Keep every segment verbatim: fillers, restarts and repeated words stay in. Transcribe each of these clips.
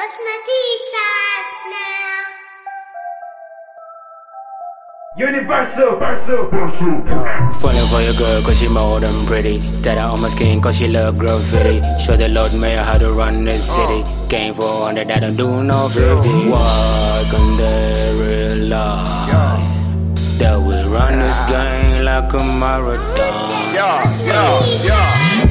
What's my t-shirts now? Universal, Universal. Falling for your girl cause she more than pretty. Tat on my skin cause she love graffiti. Show the Lord Mayor how to run this city. Game four hundred that don't do no fifty. Why can they realize that we run this game like a marathon? Yeah, yeah, yeah.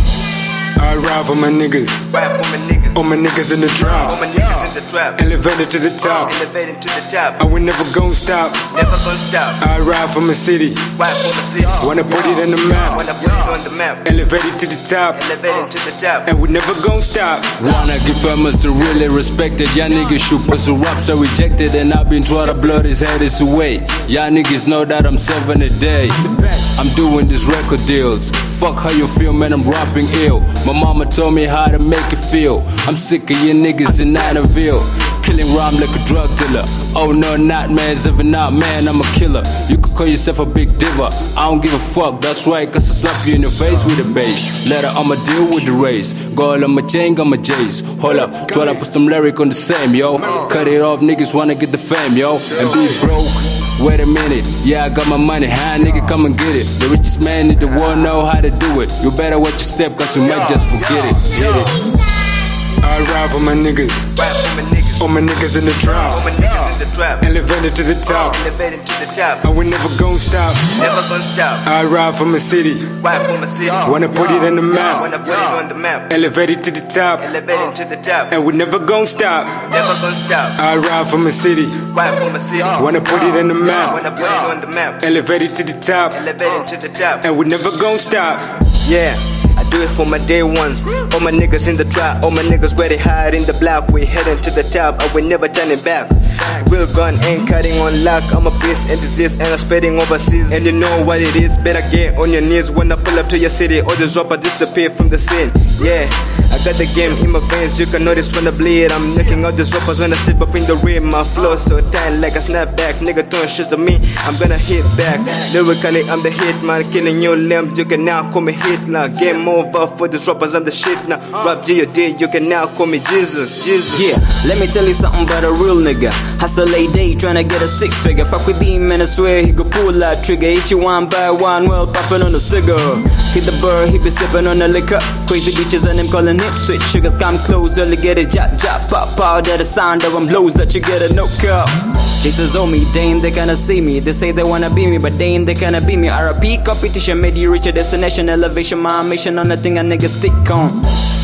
I ride for my niggas, Ride for my niggas, all my niggas in the trap, all my niggas in the trap, elevated to the top, elevating to the top, I will never gon' stop. never gonna stop. I ride for my city, Ride for my city, wanna put it on the map, wanna put it on the map, elevated to the top, elevating to the top. and we never gon' stop. Wanna get famous and really respected. Y'all niggas shoot us a rap so rejected, and I've been trying to blow his head this away. Y'all niggas know that I'm seven a day. I'm doing these record deals. Fuck how you feel, man, I'm rapping ill. My mama told me how to make it feel. I'm sick of you niggas in Annaville, killing rhyme like a drug dealer. Oh no, not man, seven out, man, I'm a killer. You could call yourself a big diva, I don't give a fuck, that's right, cause I slap you in the face with a bass. Later I'ma deal with the race. Girl, I'm a chain, I'm a J's. Hold up, try to put some lyric on the same, yo. Cut it off, niggas wanna get the fame, yo. And be broke. Wait a minute, yeah, I got my money, huh, nigga, come and get it. The richest man in the world know how to do it. You better watch your step, cause you might just forget it. Get it. I ride for my niggas, Ride for my niggas, all my niggas in the trap, all my niggas in the trap, elevated to the top, elevating to the top, I will never gon' stop. never gonna stop. I ride for my city, Ride for my city, wanna put it on the map, wanna put it on the map, elevated to the top, elevating to the top, and we never gon' stop. never gonna stop. I ride for my city, Ride for my city, wanna put it on the map, wanna put it on the map, elevated to the top, elevating to the top. and we never gon' stop. Yeah, I do it for my day ones. All my niggas in the trap, all my niggas ready hide in the block. We heading to the top, and we never turning back. Real gun ain't cutting on lock. I'm a beast and disease, and I'm spreading overseas. And you know what it is, better get on your knees when I pull up to your city. All the dropper disappear from the scene. Yeah, I got the game in my veins, you can notice when I bleed. I'm knocking out the droppers when I step up in the rim. My flow so tight like a snapback. Nigga throwing shit on me, I'm gonna hit back. Lyrically, I'm the hit man, killing your limbs. You can now call me Hitler. Game over for the droppers, I'm the shit now. Rap G O D, you can now call me Jesus. Jesus. Yeah, let me tell you something about a real nigga. Hustle a day, tryna get a six figure. Fuck with him and I swear he go pull that trigger. Hit you one by one, well popping on a cigar. Hit the bird, he be sipping on the liquor. Crazy bitches and him calling him switch triggers. Come close, early get it, jab jab pop out. That the sound of them blows that you get a knockout. Chasers on me, they ain't they gonna see me. They say they wanna be me, but they ain't they gonna be me. R I P competition made you reach your destination. Elevation, my mission on the thing a nigga stick on.